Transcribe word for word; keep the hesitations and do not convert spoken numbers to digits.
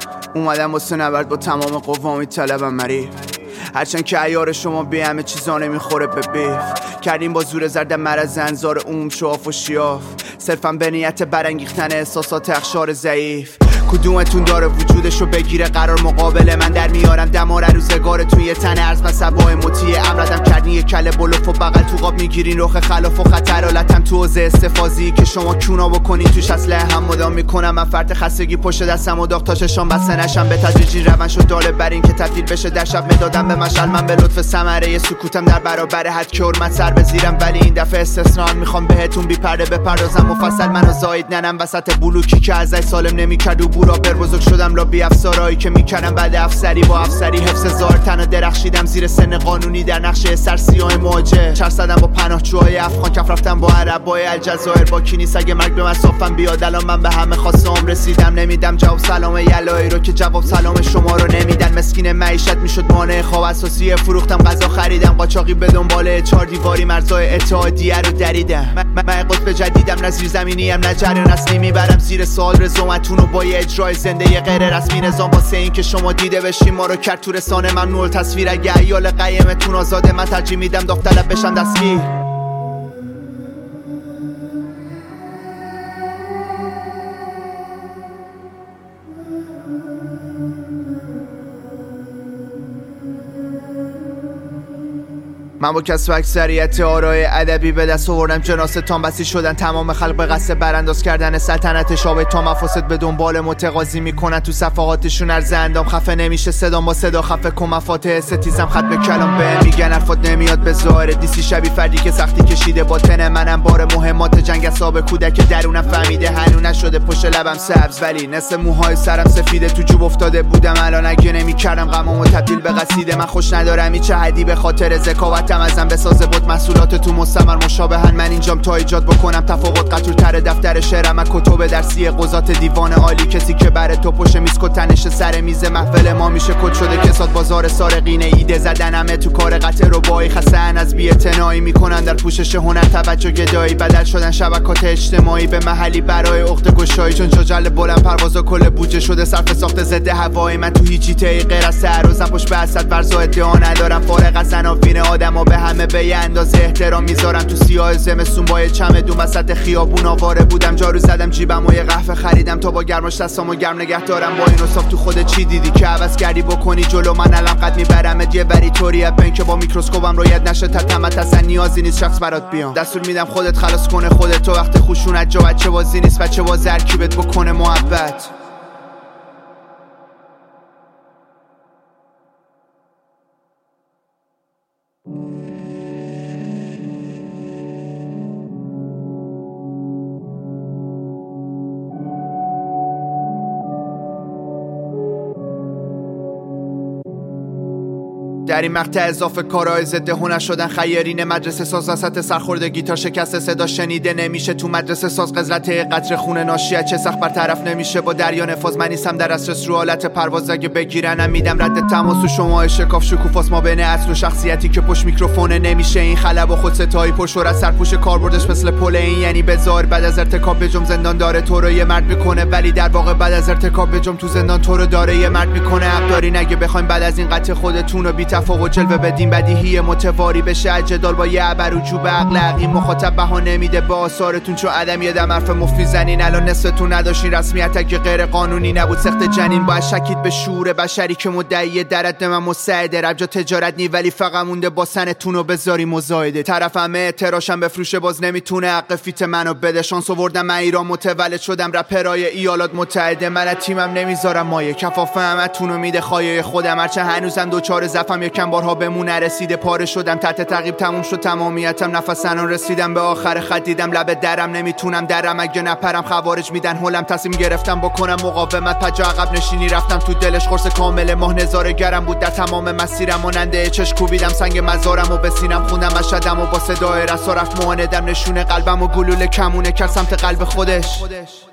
اومدم واسه نبرد با تمام قوا میطلبم مریف، هرچند که عیار شما بی همه چیزا نمیخوره به بیف. کردیم با زور زرد مرز انظار عموم شواف و شیاف، صرفا به نیت برانگیختن احساسات اخشار ضعیف. کدومتون داره وجودشو بگیره قرار مقابل من در میارم دمار روزگار توی یه تن ارز مسبای مطیع امردم کردین یه کله بلوف و بغل تو قاب میگیرین رخ خلاف و خطر حالتم تو حوزه استفاضی که شما کونا بکنین توش اسلحه هم مدام میکنم. من فرد خستگی پشت دستم و داغ تا چشام بسته نشم، به تدریج این روند شد داله بر این که تبدیل بشه در شب مدادم به مشعل. من به لطف ثمره سکوتم در برابر حد که حرمت سر بزیرم، ولی این دفعه استثنا میخوام بهتون بی پرده بپردازم مفصل. منو زاید ننم وسط بلوکی که ازای سالم نمیکرد و بورا بر بزرگ شدم لا بی افسارایی که میکردم بعد افسری با افسری حفظ زار تنها درخشیدم زیر سن قانونی در نقشه سرسیاه مواجه. چرخ زدم با پناهجوهای افغان، کف رفتم با عربای الجزایر، با کینیس اگه مرگ به مسافم بیاد الان من به همه خواستم رسیدم. نمیدم جواب سلام یلایی رو که جواب سلام شما رو نمیدن. مسکین معیشت میشد مانع خواب اساسی، فروختم غذا خریدم قاچاقی به دنبال چهار دیواری مرزای اتحادیه رو دریدم. من قطب جدیدم نه زیر زمینی ام نه جریان اصلی، میبرم زیر سوال رزومتون رو با یه اجرای زنده یه غیر رسمی نظام واسه این که شما دیده بشین ما رو کرد تو رسانه ممنوع تصویر. اگه عیال قیمتون آزاده من ترجیح میدم داوطلب بشم دستگیر. من با کسب اکثریت آرای ادبی به دست آوردم جناستان بسی شدن تمام خلق به قصد برانداز کردن سلطنت شابه تا مفاسد به دنبال متقاضی میکنن تو صفحاتشون عرض اندام. خفه نمیشه صدام با صدا خفه کن مفاتح ستیزم خط به کلام به میگن حرفات نمیاد به ظاهر دیسی شبی فردی که سختی کشیده باطن منم بار مهمات جنگ اصاب کودک درونم فهمیده هنو نشده پشت لبم سبز ولی نصف موهای سرم سفیده تو جوب افتاده بودم الان اگه نمیکردم غمامو تبدیل به قصیده. من خوش ندارم هیچ حدی به خاطر ذکاوت ازم بسازه بود محصولات تو مستمر مشابهن. من اینجام تا ایجاد بکنم تفاوت قطور تر دفتر شعرم کتب درسی قضات دیوان عالی. کسی که بره تو پشت میز کتنش سر میز محفل ما میشه کد شده کسات بازار سارقین ایده زدنمه تو کار قطع ربایی. خستن از بی‌اعتنایی میکنن در پوشش هنر توجه گدایی بدل شدن شبکات اجتماعی به محلی برای عقده گشایی. چون جاجل بلند پروازا کل بودجه شده صرف ساخت ضد هوایی. من تو هیچی تی غیر از تعرضم پشت به اسد ورزا ادعا ندارم فارغ از عناوین آدما به همه به یه اندازه احترام میذارم. تو سیاه زمستون با یه چمدون وسط خیابون آواره بودم جارو زدم جیبم و یه قهوه خریدم تا با گرماش دستامو گرم نگه دارم. با این اصاف تو خودت چی دیدی که عوض کردی بکنی جلو من الان قد میبرمت یه وری طوری بین که با میکروسکوپم رویت نشه تتمت اصلا نیازی نیست شخص برات بیام. دستور میدم خودت خلاص کنه خودت تو وقت خشونت جا بچه بازی نیست بچه باز ترکیبت بکنه محبت. در این مقطع اضافه کارهای ضد هنر شدن خیرین مدرسه ساز وسط سرخورده گیتار شکست صدا شنیده نمیشه. تو مدرسه ساز قزلت قطره خون ناشی چه سخت برطرف نمیشه با دریا نفاذ. من نیستم در اساس رو حالت پرواز اگه بگیرنم میدم رد تماس و شما شکاف شکوفاست ما بین اصل و شخصیتی که پشت میکروفونه نمیشه. این خلا با خود ستایی پرشور از سرپوش کاربردش مثل پل این یعنی بزار بعد از ارتکاب بجم زندان داره تو رو یه مرد میکنه ولی در واقع بعد از ارتکاب بجم تو زندان تو رو داره یه مرد میکنه. حق دارین اگه بخوایم بعد از این قطع خودتون رو بی تفاوت جلوه بدین بدیهی متواری بشه جدال با یه عبر وجوب عقل عقیم مخاطب بها نمیده با آثارتون چون عدم یه دم حرف مفید زنین. الان نصفتون نداشتین رسمیت اگه غیر قانونی نبود سخت جنین باید شکید به شعور بشری که مدعی درد من مساعده. ربجا تجارت نی ولی فقط مونده با سنتون رو بذاری مزایده. طرف همه اعتراشم بفروشه باز نمیتونه حق فیت منو بده. شانس آوردم من ایران متولد شدم رپرای ایالات متحده. من تیمم نمیذارم مایه کفاف همتون رو میده خایه خودم هرچه هنوزم دوچار زفم یکم بارها بمون نرسیده پاره شدم تحت تعقیب تموم شد تمامیتم نفس انان رسیدم به آخر خط دیدم لب درم نمیتونم درم اگه نپرم خوارج میدن هولم تصمیم گرفتم بکنم مقاومت پجا عقب نشینی رفتم تو دلش قرص کامل ماه نظاره گرم بود در تمام مسیرم ماننده چش کوبیدم سنگ مزارم و به سینم خوندم مشهدم و با صدای رسا رفت معاندم نشونه قلبم و گلوله کمونه کرد سمت قلب خودش.